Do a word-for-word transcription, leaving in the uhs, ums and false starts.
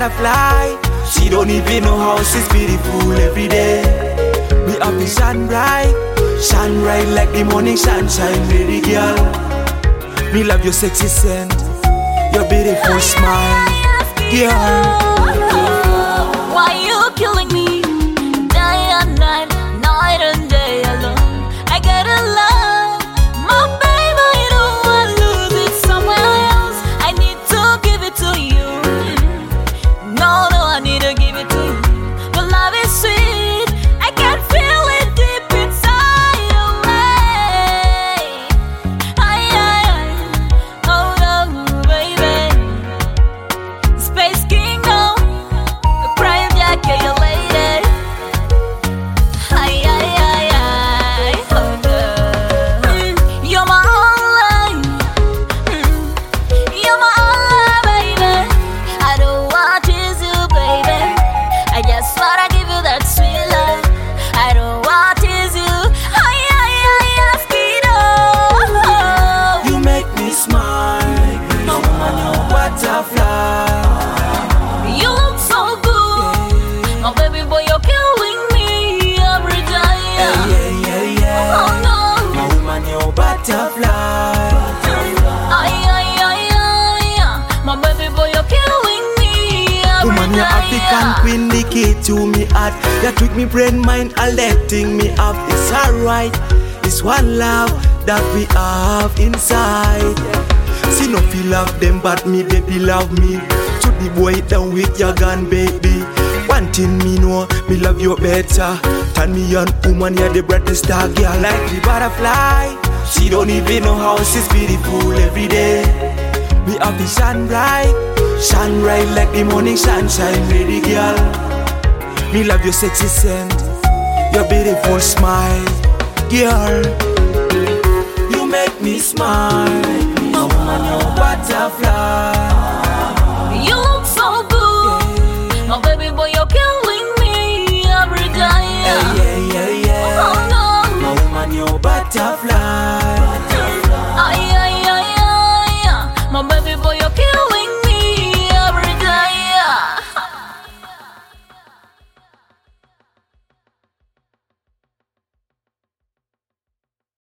butterfly. She don't even know how she's beautiful every day. Me have to shine bright, shine bright like the morning sunshine, baby girl. Me love your sexy scent, your beautiful smile, girl. Why you killing me day and night, night and day alone? I gotta love my baby, I don't wanna lose it somewhere else. I need to give it to you. No, no, I need to give it to you. Your love is sweet, I can feel it deep inside of me. Ay, ay, ay, oh no, baby. Space Kingdom, the prime jacket, your lady. Ay, ay, ay, ay, oh no. Mm, you're my only, mm, you're my only, baby. I don't want to choose you, baby. I just wanna give you that sweet love. I don't want to choose you. Ay, ay, ay, ask it all. You make me smile, my woman, your butterfly. You look so good, my baby boy, you're killing me every day. Yeah, yeah, yeah, yeah. Oh no, My woman, your butterfly. ay, ay, ay, ay, my baby boy, you're killing me every Woman, your day. African queen, the key to me heart. You tweak me brain, mind, and letting me up. It's alright, it's one love that we have inside. See no feel love them, but me baby love me. To the boy down with your gun, baby. One thing me know, me love you better. Turn me on, woman, you're the brightest star, girl. Like the butterfly, she don't even know how she's beautiful every day. We have to shine bright, shine bright like the morning sunshine, baby girl. Me love your sexy scent, your beautiful smile, girl. You make me smile, my woman, your butterfly.